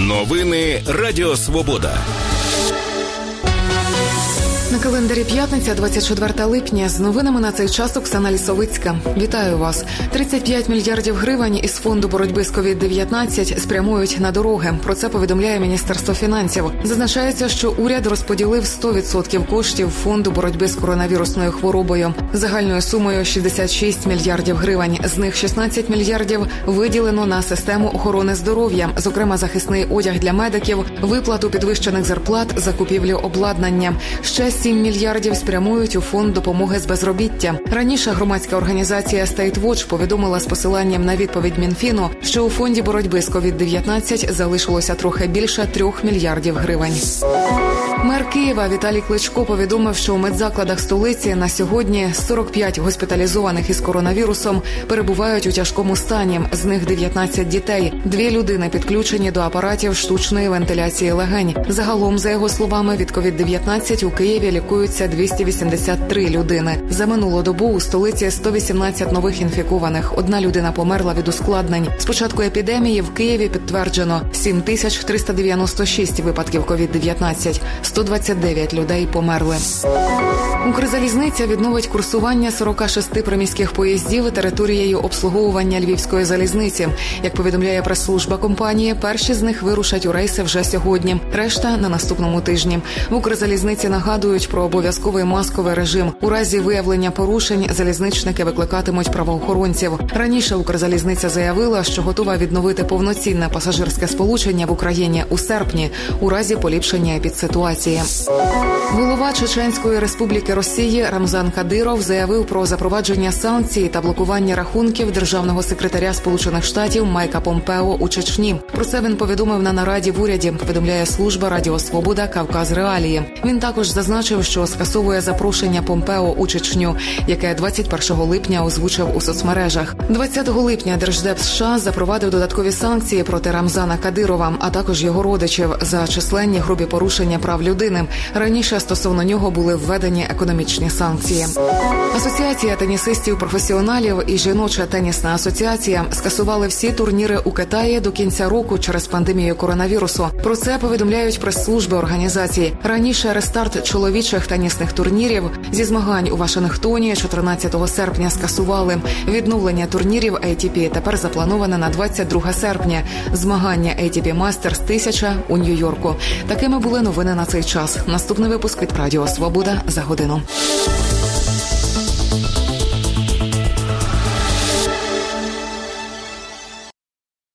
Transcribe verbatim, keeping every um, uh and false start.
Новини Радіо Свобода. На календарі п'ятниця, двадцять четверте липня. З новинами на цей час Оксана Лісовицька. Вітаю вас. тридцять п'ять мільярдів гривень із фонду боротьби з ковід дев'ятнадцять спрямують на дороги. Про це повідомляє Міністерство фінансів. Зазначається, що уряд розподілив сто відсотків коштів фонду боротьби з коронавірусною хворобою. Загальною сумою шістдесят шість мільярдів гривень. З них шістнадцять мільярдів виділено на систему охорони здоров'я, зокрема захисний одяг для медиків, виплату підвищених зарплат, закупівлю обладнання. Ще сім мільярдів спрямують у фонд допомоги з безробіття. Раніше громадська організація State Watch повідомила з посиланням на відповідь Мінфіну, що у фонді боротьби з ковід дев'ятнадцять залишилося трохи більше трьох мільярдів гривень. Мер Києва Віталій Кличко повідомив, що у медзакладах столиці на сьогодні сорок п'ять госпіталізованих із коронавірусом перебувають у тяжкому стані. З них дев'ятнадцять дітей. Дві людини підключені до апаратів штучної вентиляції легень. Загалом, за його словами, від ковід дев'ятнадцять у Києві лікуються двісті вісімдесят три людини. За минулу добу у столиці сто вісімнадцять нових інфікованих. Одна людина померла від ускладнень. З початку епідемії в Києві підтверджено сім тисяч триста дев'яносто шість випадків ковід дев'ятнадцять. сто двадцять дев'ять людей померли. Укрзалізниця відновить курсування сорок шість приміських поїздів територією обслуговування Львівської залізниці. Як повідомляє прес-служба компанії, перші з них вирушать у рейси вже сьогодні, решта – на наступному тижні. В Укрзалізниці нагадують про обов'язковий масковий режим. У разі виявлення порушень залізничники викликатимуть правоохоронців. Раніше Укрзалізниця заявила, що готова відновити повноцінне пасажирське сполучення в Україні у серпні у разі поліпшення епідситуації. Голова Чеченської Республіки Росії Рамзан Кадиров заявив про запровадження санкцій та блокування рахунків державного секретаря Сполучених Штатів Майка Помпео у Чечні. Про це він повідомив на нараді в уряді, повідомляє служба Радіо Свобода «Кавказ Реалії». Він також зазначив, що скасовує запрошення Помпео у Чечню, яке двадцять першого липня озвучив у соцмережах. двадцятого липня Держдеп США запровадив додаткові санкції проти Рамзана Кадирова, а також його родичів за численні грубі порушення прав людини. Раніше стосовно нього були введені економічні санкції. Асоціація тенісистів-професіоналів і жіноча тенісна асоціація скасували всі турніри у Китаї до кінця року через пандемію коронавірусу. Про це повідомляють прес-служби організації. Раніше рестарт чоловічих тенісних турнірів зі змагань у Вашингтоні чотирнадцятого серпня скасували. Відновлення турнірів ей ті пі тепер заплановане на двадцять друге серпня. Змагання ей ті пі Мастерс тисяча у Нью-Йорку. Такими були новини на цей час. Наступний випуск від Радіо Свобода за годину.